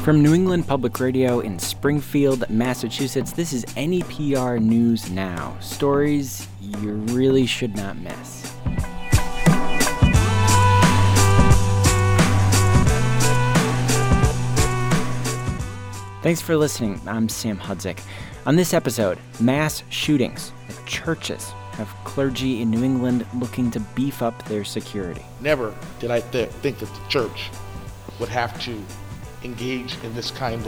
From New England Public Radio in Springfield, Massachusetts, this is NEPR News Now. Stories you really should not miss. Thanks for listening. I'm Sam Hudzik. On this episode, mass shootings at churches have clergy in New England looking to beef up their security. Never did I think that the church would have to engage in this kind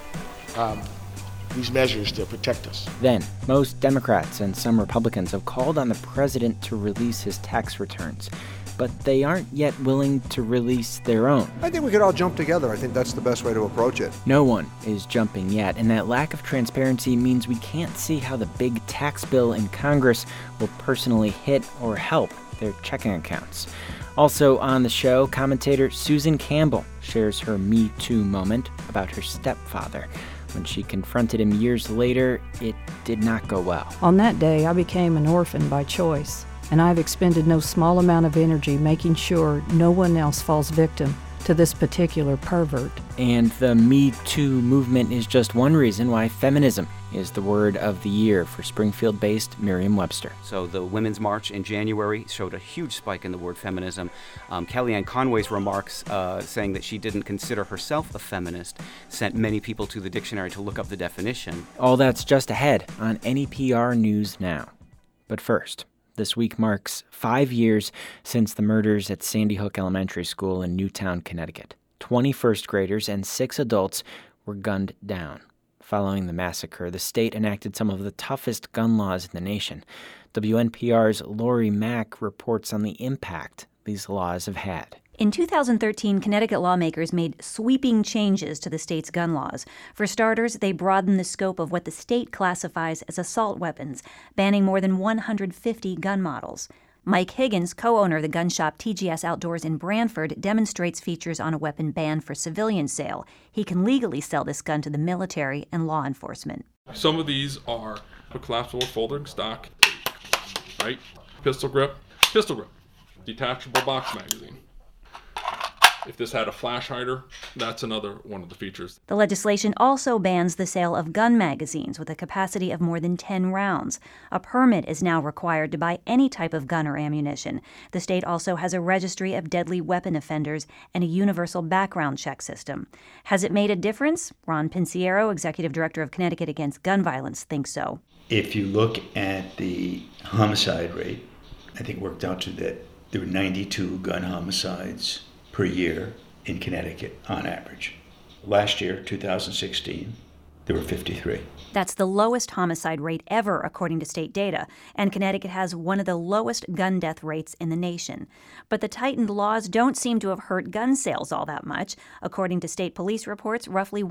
of these measures to protect us. Then, most Democrats and some Republicans have called on the president to release his tax returns, but they aren't yet willing to release their own. I think we could all jump together. I think that's the best way to approach it. No one is jumping yet, and that lack of transparency means we can't see how the big tax bill in Congress will personally hit or help their checking accounts. Also on the show, commentator Susan Campbell shares her Me Too moment about her stepfather. When she confronted him years later, it did not go well. On that day, I became an orphan by choice, and I've expended no small amount of energy making sure no one else falls victim to this particular pervert. And the Me Too movement is just one reason why feminism is the word of the year for Springfield-based Merriam-Webster. So the Women's March in January showed a huge spike in the word feminism. Kellyanne Conway's remarks saying that she didn't consider herself a feminist sent many people to the dictionary to look up the definition. All that's just ahead on NEPR News Now. But first, this week marks 5 years since the murders at Sandy Hook Elementary School in Newtown, Connecticut. 20 first graders and 6 adults were gunned down. Following the massacre, the state enacted some of the toughest gun laws in the nation. WNPR's Lori Mack reports on the impact these laws have had. In 2013, Connecticut lawmakers made sweeping changes to the state's gun laws. For starters, they broadened the scope of what the state classifies as assault weapons, banning more than 150 gun models. Mike Higgins, co-owner of the gun shop TGS Outdoors in Branford, demonstrates features on a weapon banned for civilian sale. He can legally sell this gun to the military and law enforcement. Some of these are a collapsible folding stock, right? Pistol grip, detachable box magazine. If this had a flash hider, that's another one of the features. The legislation also bans the sale of gun magazines with a capacity of more than 10 rounds. A permit is now required to buy any type of gun or ammunition. The state also has a registry of deadly weapon offenders and a universal background check system. Has it made a difference? Ron Pinciero, executive director of Connecticut Against Gun Violence, thinks so. If you look at the homicide rate, I think it worked out to that there were 92 gun homicides per year in Connecticut on average. Last year, 2016, there were 53. That's the lowest homicide rate ever, according to state data, and Connecticut has one of the lowest gun death rates in the nation. But the tightened laws don't seem to have hurt gun sales all that much. According to state police reports, roughly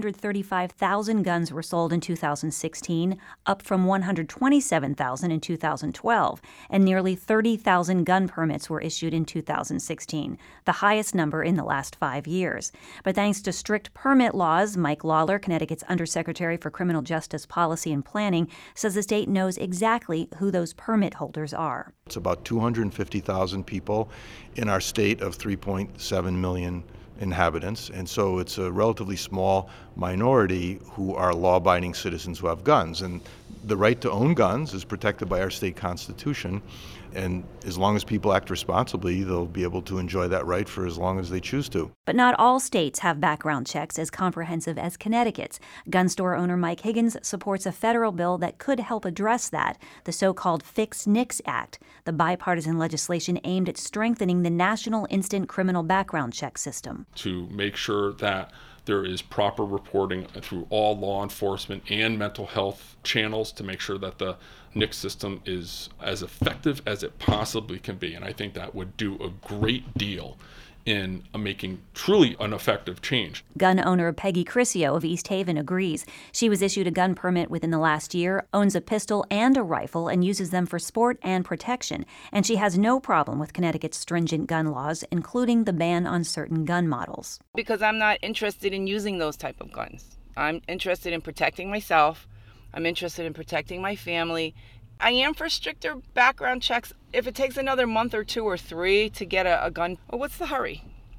135,000 guns were sold in 2016, up from 127,000 in 2012, and nearly 30,000 gun permits were issued in 2016, the highest number in the last 5 years. But thanks to strict permit laws, Mike Lawler, Connecticut's Undersecretary for Criminal Justice Policy and Planning, says the state knows exactly who those permit holders are. It's about 250,000 people in our state of 3.7 million inhabitants, and so it's a relatively small minority who are law-abiding citizens who have guns. And the right to own guns is protected by our state constitution, and as long as people act responsibly, they'll be able to enjoy that right for as long as they choose to. But not all states have background checks as comprehensive as Connecticut's. Gun store owner Mike Higgins supports a federal bill that could help address that, the so-called Fix NICS Act, the bipartisan legislation aimed at strengthening the National Instant Criminal Background Check system. To make sure that there is proper reporting through all law enforcement and mental health channels to make sure that the NICS system is as effective as it possibly can be. And I think that would do a great deal in making truly an effective change. Gun owner Peggy Criscio of East Haven agrees. She was issued a gun permit within the last year, owns a pistol and a rifle, and uses them for sport and protection. And she has no problem with Connecticut's stringent gun laws, including the ban on certain gun models. Because I'm not interested in using those type of guns. I'm interested in protecting myself. I'm interested in protecting my family. I am for stricter background checks. If it takes another month or 2 or 3 to get a gun, well, what's the hurry,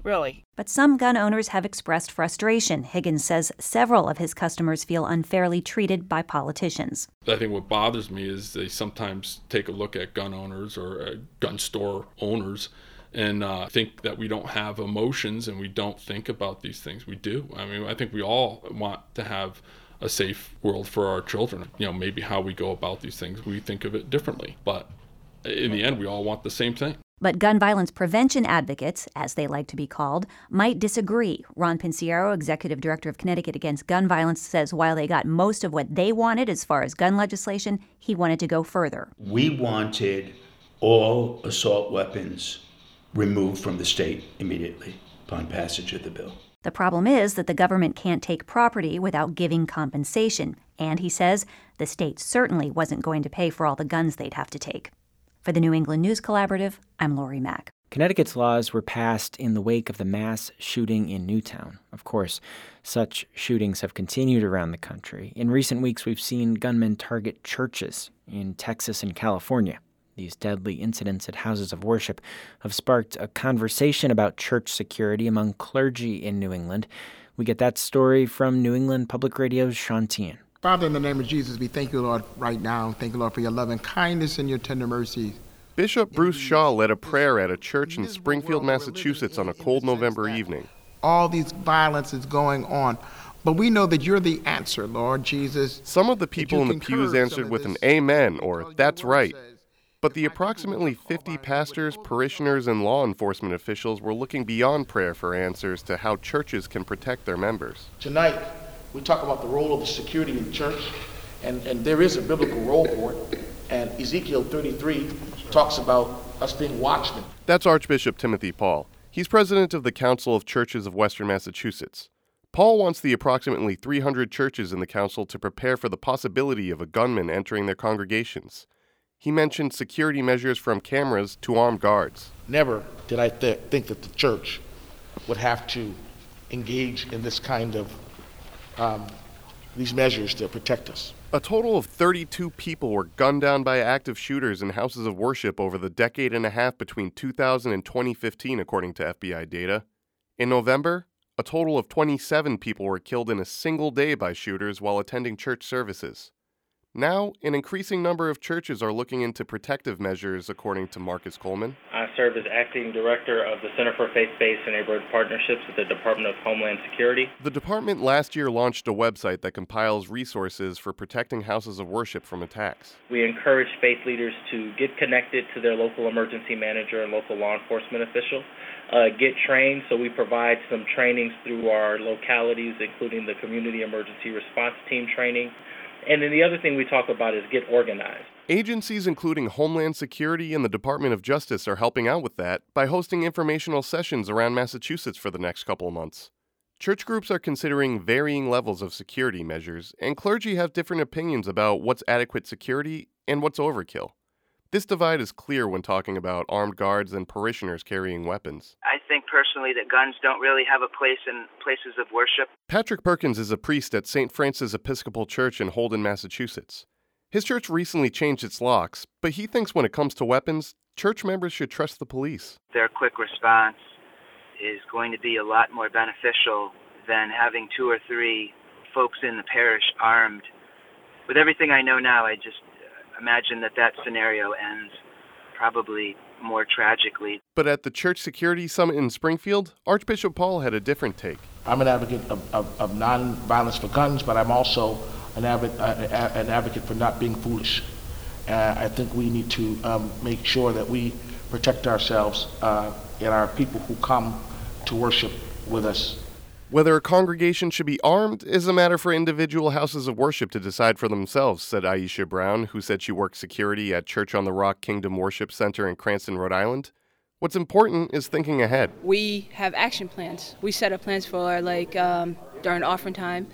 really. But some gun owners have expressed frustration. Higgins says several of his customers feel unfairly treated by politicians. I think what bothers me is they sometimes take a look at gun owners or gun store owners and think that we don't have emotions and we don't think about these things. We do. I mean, I think we all want to have a safe world for our children. You know, maybe how we go about these things, we think of it differently. But in the end, we all want the same thing. But gun violence prevention advocates, as they like to be called, might disagree. Ron Pinciero, executive director of Connecticut Against Gun Violence, says while they got most of what they wanted as far as gun legislation, he wanted to go further. We wanted all assault weapons removed from the state immediately upon passage of the bill. The problem is that the government can't take property without giving compensation. And he says the state certainly wasn't going to pay for all the guns they'd have to take. For the New England News Collaborative, I'm Lori Mack. Connecticut's laws were passed in the wake of the mass shooting in Newtown. Of course, such shootings have continued around the country. In recent weeks, we've seen gunmen target churches in Texas and California. These deadly incidents at houses of worship have sparked a conversation about church security among clergy in New England. We get that story from New England Public Radio's Sean Tien. Father, in the name of Jesus, we thank you, Lord, right now. Thank you, Lord, for your love and kindness and your tender mercy. Bishop Bruce Shaw led a prayer at a church in Springfield, Massachusetts on a cold November evening. All these violence is going on, but we know that you're the answer, Lord Jesus. Some of the people in the pews answered with an amen or that's right. But the approximately 50 pastors, parishioners, and law enforcement officials were looking beyond prayer for answers to how churches can protect their members. Tonight, we talk about the role of the security in church, and there is a biblical role for it. And Ezekiel 33 talks about us being watchmen. That's Archbishop Timothy Paul. He's president of the Council of Churches of Western Massachusetts. Paul wants the approximately 300 churches in the council to prepare for the possibility of a gunman entering their congregations. He mentioned security measures from cameras to armed guards. Never did I think that the church would have to engage in this kind of these measures to protect us. A total of 32 people were gunned down by active shooters in houses of worship over the decade and a half between 2000 and 2015, according to FBI data. In November, a total of 27 people were killed in a single day by shooters while attending church services. Now, an increasing number of churches are looking into protective measures, according to Marcus Coleman. I serve as acting director of the Center for Faith-Based and Neighborhood Partnerships at the Department of Homeland Security. The department last year launched a website that compiles resources for protecting houses of worship from attacks. We encourage faith leaders to get connected to their local emergency manager and local law enforcement official, get trained. So we provide some trainings through our localities, including the Community Emergency Response Team training. And then the other thing we talk about is get organized. Agencies including Homeland Security and the Department of Justice are helping out with that by hosting informational sessions around Massachusetts for the next couple of months. Church groups are considering varying levels of security measures, and clergy have different opinions about what's adequate security and what's overkill. This divide is clear when talking about armed guards and parishioners carrying weapons. I think personally that guns don't really have a place in places of worship. Patrick Perkins is a priest at St. Francis Episcopal Church in Holden, Massachusetts. His church recently changed its locks, but he thinks when it comes to weapons, church members should trust the police. Their quick response is going to be a lot more beneficial than having 2 or 3 folks in the parish armed. With everything I know now, I just imagine that scenario ends probably more tragically. But at the Church Security Summit in Springfield, Archbishop Paul had a different take. I'm an advocate of non-violence for guns, but I'm also an advocate for not being foolish. I think we need to make sure that we protect ourselves and our people who come to worship with us. Whether a congregation should be armed is a matter for individual houses of worship to decide for themselves, said Aisha Brown, who said she worked security at Church on the Rock Kingdom Worship Center in Cranston, Rhode Island. What's important is thinking ahead. We have action plans. We set up plans for during offering time,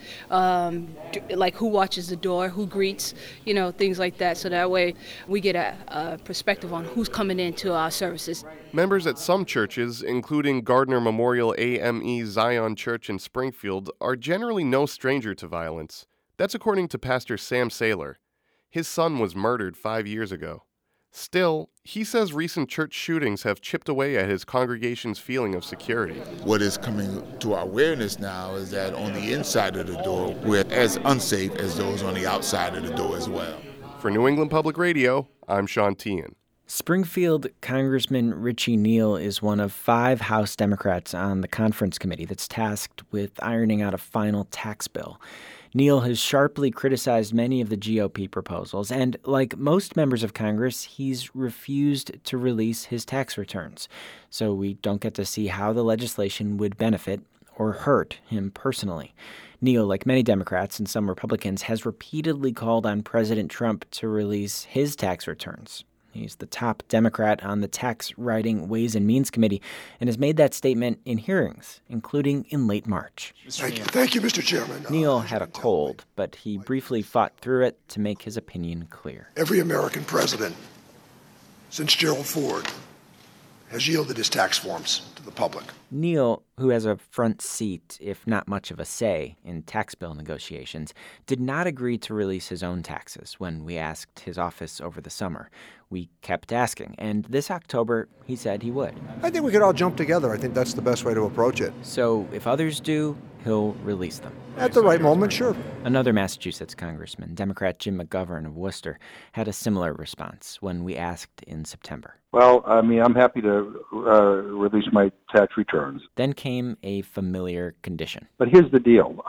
like who watches the door, who greets, things like that. So that way we get a perspective on who's coming into our services. Members at some churches, including Gardner Memorial AME Zion Church in Springfield, are generally no stranger to violence. That's according to Pastor Sam Saylor. His son was murdered 5 years ago. Still, he says recent church shootings have chipped away at his congregation's feeling of security. What is coming to our awareness now is that on the inside of the door, we're as unsafe as those on the outside of the door as well. For New England Public Radio, I'm Sean Teahan. Springfield Congressman Richie Neal is one of 5 House Democrats on the conference committee that's tasked with ironing out a final tax bill. Neal has sharply criticized many of the GOP proposals, and like most members of Congress, he's refused to release his tax returns. So we don't get to see how the legislation would benefit or hurt him personally. Neal, like many Democrats and some Republicans, has repeatedly called on President Trump to release his tax returns. He's the top Democrat on the Tax Writing Ways and Means Committee and has made that statement in hearings, including in late March. Thank you, Mr. Chairman. Neal had a cold, but he briefly fought through it to make his opinion clear. Every American president since Gerald Ford has yielded his tax forms to the public. Neal, who has a front seat, if not much of a say, in tax bill negotiations, did not agree to release his own taxes when we asked his office over the summer. We kept asking, and this October, he said he would. I think we could all jump together. I think that's the best way to approach it. So if others do, he'll release them. At the right moment, sure. Another Massachusetts congressman, Democrat Jim McGovern of Worcester, had a similar response when we asked in September. Well, I mean, I'm happy to release my tax returns. Then came a familiar condition. But here's the deal.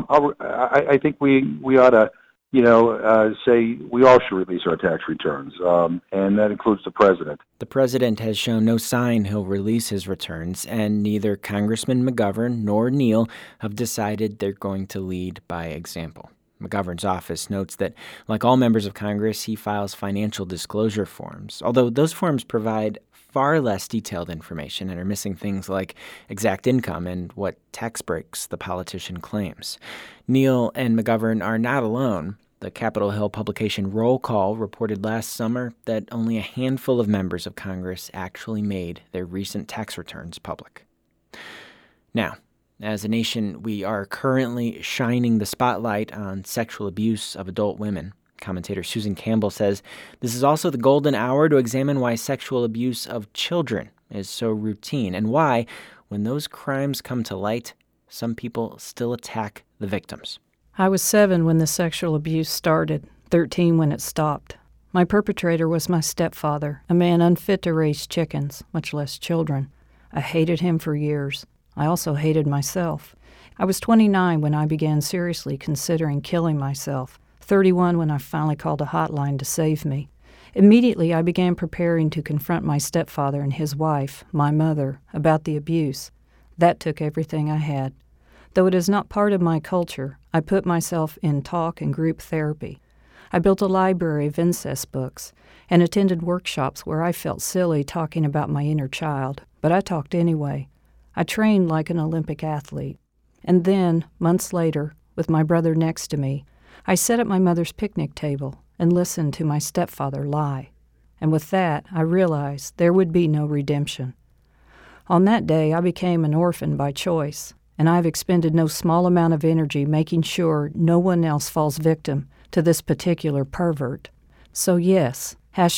I think we ought to, say we all should release our tax returns, and that includes the president. The president has shown no sign he'll release his returns, and neither Congressman McGovern nor Neal have decided they're going to lead by example. McGovern's office notes that, like all members of Congress, he files financial disclosure forms, although those forms provide far less detailed information and are missing things like exact income and what tax breaks the politician claims. Neal and McGovern are not alone. The Capitol Hill publication Roll Call reported last summer that only a handful of members of Congress actually made their recent tax returns public. Now, as a nation, we are currently shining the spotlight on sexual abuse of adult women. Commentator Susan Campbell says this is also the golden hour to examine why sexual abuse of children is so routine and why, when those crimes come to light, some people still attack the victims. I was 7 when the sexual abuse started, 13 when it stopped. My perpetrator was my stepfather, a man unfit to raise chickens, much less children. I hated him for years. I also hated myself. I was 29 when I began seriously considering killing myself, 31 when I finally called a hotline to save me. Immediately, I began preparing to confront my stepfather and his wife, my mother, about the abuse. That took everything I had. Though it is not part of my culture, I put myself in talk and group therapy. I built a library of incest books and attended workshops where I felt silly talking about my inner child, but I talked anyway. I trained like an Olympic athlete. And then, months later, with my brother next to me, I sat at my mother's picnic table and listened to my stepfather lie. And with that, I realized there would be no redemption. On that day, I became an orphan by choice, and I've expended no small amount of energy making sure no one else falls victim to this particular pervert. So yes,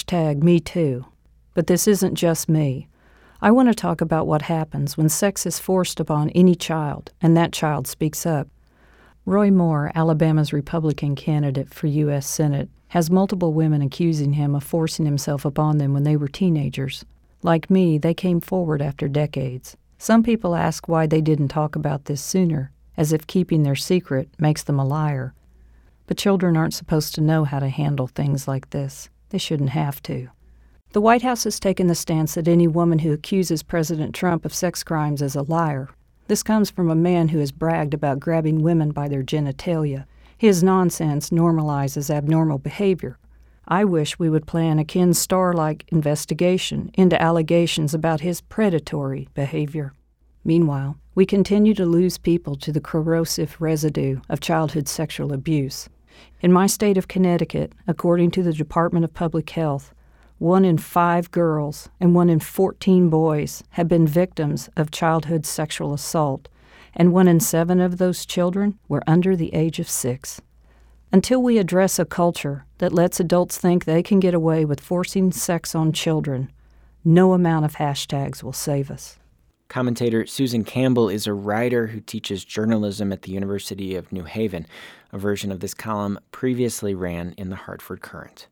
#MeToo. But this isn't just me. I want to talk about what happens when sex is forced upon any child, and that child speaks up. Roy Moore, Alabama's Republican candidate for U.S. Senate, has multiple women accusing him of forcing himself upon them when they were teenagers. Like me, they came forward after decades. Some people ask why they didn't talk about this sooner, as if keeping their secret makes them a liar. But children aren't supposed to know how to handle things like this. They shouldn't have to. The White House has taken the stance that any woman who accuses President Trump of sex crimes is a liar. This comes from a man who has bragged about grabbing women by their genitalia. His nonsense normalizes abnormal behavior. I wish we would plan a Ken Starr-like investigation into allegations about his predatory behavior. Meanwhile, we continue to lose people to the corrosive residue of childhood sexual abuse. In my state of Connecticut, according to the Department of Public Health, 1 in 5 girls and 1 in 14 boys have been victims of childhood sexual assault, and 1 in 7 of those children were under the age of 6. Until we address a culture that lets adults think they can get away with forcing sex on children, no amount of hashtags will save us. Commentator Susan Campbell is a writer who teaches journalism at the University of New Haven. A version of this column previously ran in the Hartford Courant.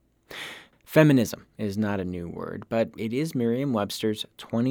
Feminism is not a new word, but it is Merriam-Webster's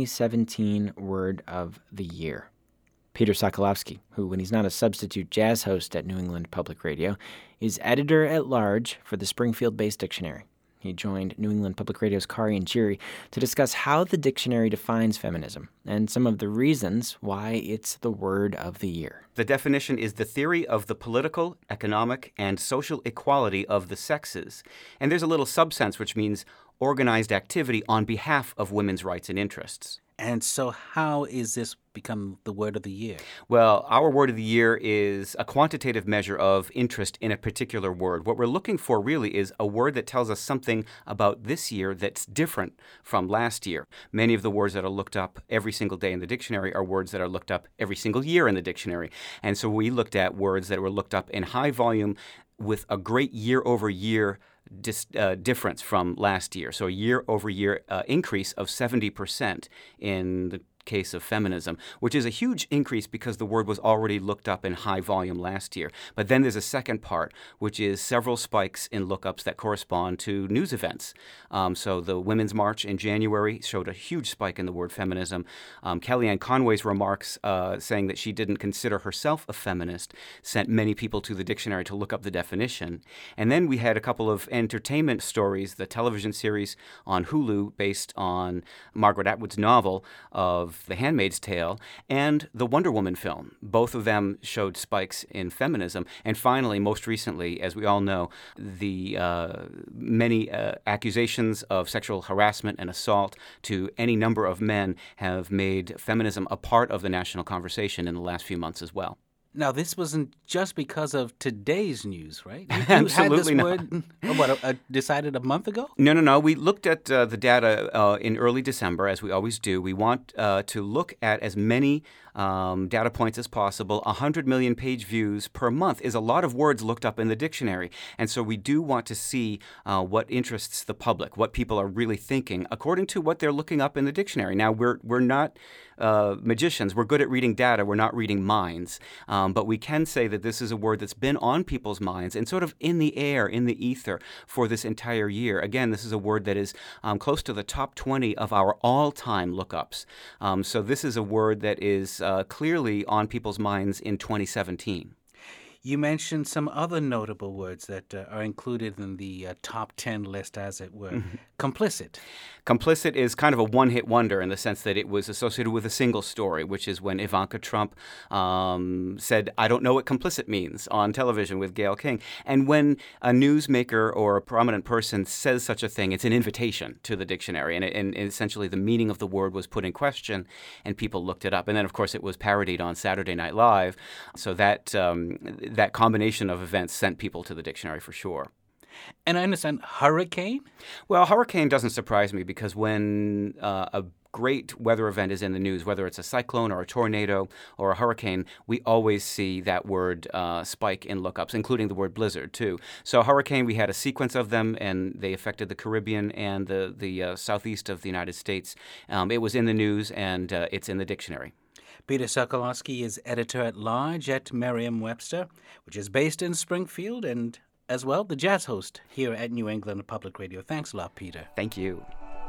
2017 Word of the Year. Peter Sokolowski, who, when he's not a substitute jazz host at New England Public Radio, is editor-at-large for the Springfield-based dictionary. He joined New England Public Radio's Kari and Jiri to discuss how the dictionary defines feminism and some of the reasons why it's the word of the year. The definition is the theory of the political, economic, and social equality of the sexes. And there's a little subsense which means organized activity on behalf of women's rights and interests. And so how is this become the word of the year? Well, our word of the year is a quantitative measure of interest in a particular word. What we're looking for really is a word that tells us something about this year that's different from last year. Many of the words that are looked up every single day in the dictionary are words that are looked up every single year in the dictionary. And so we looked at words that were looked up in high volume with a great year-over-year difference from last year. So a year-over-year increase of 70% in the case of feminism, which is a huge increase because the word was already looked up in high volume last year. But then there's a second part, which is several spikes in lookups that correspond to news events. So the Women's March in January showed a huge spike in the word feminism. Kellyanne Conway's remarks saying that she didn't consider herself a feminist sent many people to the dictionary to look up the definition. And then we had a couple of entertainment stories, the television series on Hulu based on Margaret Atwood's novel of The Handmaid's Tale, and the Wonder Woman film. Both of them showed spikes in feminism. And finally, most recently, as we all know, the many accusations of sexual harassment and assault to any number of men have made feminism a part of the national conversation in the last few months as well. Now, this wasn't just because of today's news, right? You Absolutely had this word, decided a month ago? No. We looked at the data in early December, as we always do. We want to look at as many data points as possible. 100 million page views per month is a lot of words looked up in the dictionary. And so we do want to see what interests the public, what people are really thinking, according to what they're looking up in the dictionary. Now, we're not magicians. We're good at reading data. We're not reading minds. But we can say that this is a word that's been on people's minds and sort of in the air, in the ether for this entire year. Again, this is a word that is close to the top 20 of our all-time lookups. So this is a word that is clearly on people's minds in 2017. You mentioned some other notable words that are included in the top 10 list, as it were. Mm-hmm. Complicit. Complicit is kind of a one-hit wonder in the sense that it was associated with a single story, which is when Ivanka Trump said, "I don't know what complicit means" on television with Gayle King. And when a newsmaker or a prominent person says such a thing, it's an invitation to the dictionary. And essentially the meaning of the word was put in question, and people looked it up. And then, of course, it was parodied on Saturday Night Live. So that combination of events sent people to the dictionary for sure. And I understand hurricane? Well, hurricane doesn't surprise me because when a great weather event is in the news, whether it's a cyclone or a tornado or a hurricane, we always see that word spike in lookups, including the word blizzard, too. So hurricane, we had a sequence of them, and they affected the Caribbean and the southeast of the United States. It was in the news, and it's in the dictionary. Peter Sokolowski is editor-at-large at Merriam-Webster, which is based in Springfield, and as well, the jazz host here at New England Public Radio. Thanks a lot, Peter. Thank you.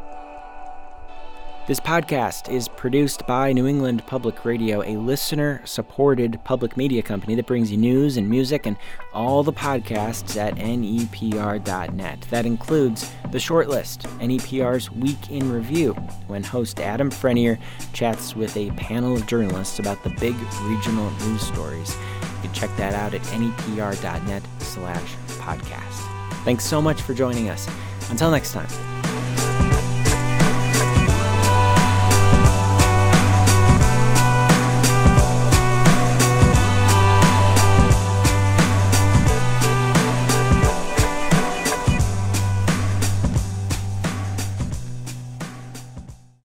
This podcast is produced by New England Public Radio, a listener-supported public media company that brings you news and music and all the podcasts at nepr.net. That includes The Shortlist, NEPR's Week in Review, when host Adam Frenier chats with a panel of journalists about the big regional news stories. You can check that out at nepr.net/podcast. Thanks so much for joining us. Until next time.